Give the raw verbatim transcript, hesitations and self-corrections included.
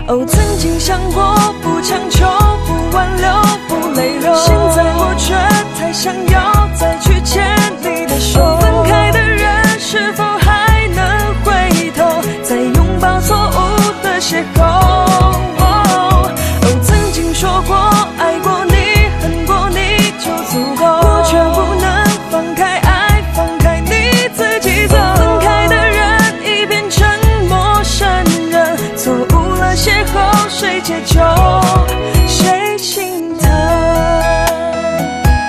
哦，曾经想过不强求，不挽留，不泪流，现在我却太想要。